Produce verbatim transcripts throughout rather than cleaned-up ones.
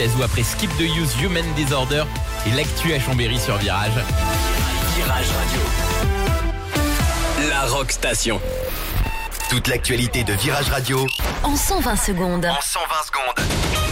Kazoo après Skip the Use, Human Disorder et l'actu à Chambéry sur Virage. Virage Radio, la Rock Station. Toute l'actualité de Virage Radio en cent vingt secondes. En cent vingt secondes.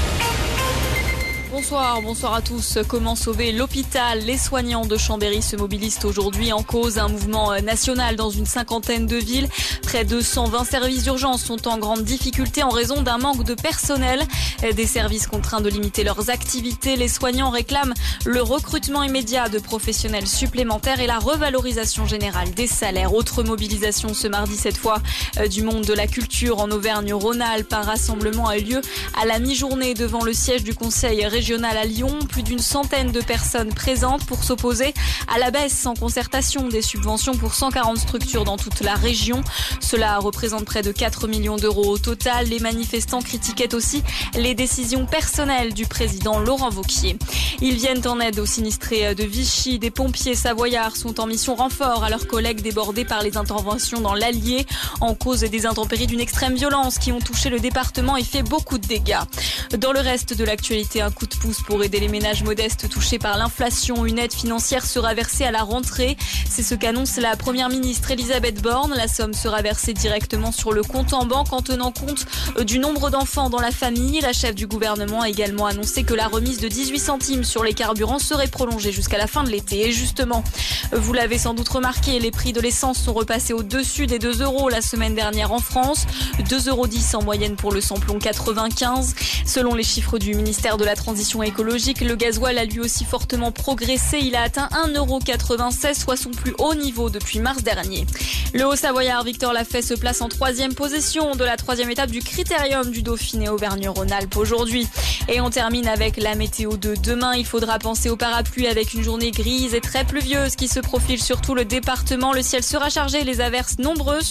Bonsoir, bonsoir à tous. Comment sauver l'hôpital? Les soignants de Chambéry se mobilisent aujourd'hui en cause un mouvement national dans une cinquantaine de villes. Près de cent vingt services d'urgence sont en grande difficulté en raison d'un manque de personnel. Des services contraints de limiter leurs activités. Les soignants réclament le recrutement immédiat de professionnels supplémentaires et la revalorisation générale des salaires. Autre mobilisation ce mardi, cette fois du monde de la culture en Auvergne-Rhône-Alpes. Un rassemblement a eu lieu à la mi-journée devant le siège du conseil régional à Lyon. Plus d'une centaine de personnes présentes pour s'opposer à la baisse sans concertation des subventions pour cent quarante structures dans toute la région. Cela représente près de quatre millions d'euros au total. Les manifestants critiquaient aussi les décisions personnelles du président Laurent Wauquiez. Ils viennent en aide aux sinistrés de Vichy. Des pompiers savoyards sont en mission renfort à leurs collègues débordés par les interventions dans l'Allier en cause des intempéries d'une extrême violence qui ont touché le département et fait beaucoup de dégâts. Dans le reste de l'actualité, un coup de pouce pour aider les ménages modestes touchés par l'inflation. Une aide financière sera versée à la rentrée. C'est ce qu'annonce la première ministre Elisabeth Borne. La somme sera versée directement sur le compte en banque en tenant compte du nombre d'enfants dans la famille. La chef du gouvernement a également annoncé que la remise de dix-huit centimes sur les carburants serait prolongée jusqu'à la fin de l'été. Et justement, vous l'avez sans doute remarqué, les prix de l'essence sont repassés au-dessus des deux euros la semaine dernière en France. deux euros dix en moyenne pour le samplon quatre-vingt-quinze. Selon les chiffres du ministère de la Transition écologique, le gasoil a lui aussi fortement progressé. Il a atteint un euro quatre-vingt-seize, soit son plus haut niveau depuis mars dernier. Le Haut-Savoyard Victor Lafay se place en troisième position de la troisième étape du Critérium du Dauphiné Auvergne-Rhône-Alpes aujourd'hui. Et on termine avec la météo de demain. Il faudra penser au parapluie avec une journée grise et très pluvieuse qui se profile sur tout le département. Le ciel sera chargé, les averses nombreuses.